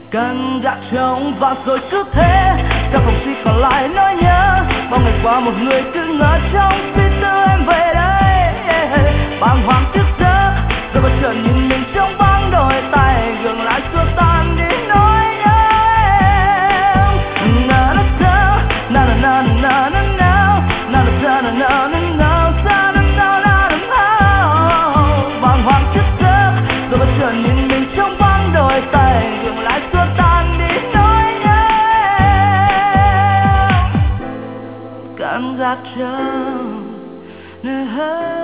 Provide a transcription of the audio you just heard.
Cần gạt trống và rồi cứ thế trong phòng chỉ còn lại nỗi nhớ. Bao ngày qua một người cứ ngỡ trong suy tư em về đây, bàng hoàng thức giấc rồi bất chợt nhìn mình trong bóng đôi tay gượng lại xua tan đi nỗi nhớ em. Na na na na na na na na na na na na na. Bàng hoàng thức giấc rồi bất chợt nhìn mình trong bóng đôi tay gượng lại xua tan đi nỗi nhớ em. Cảm giác trống nơi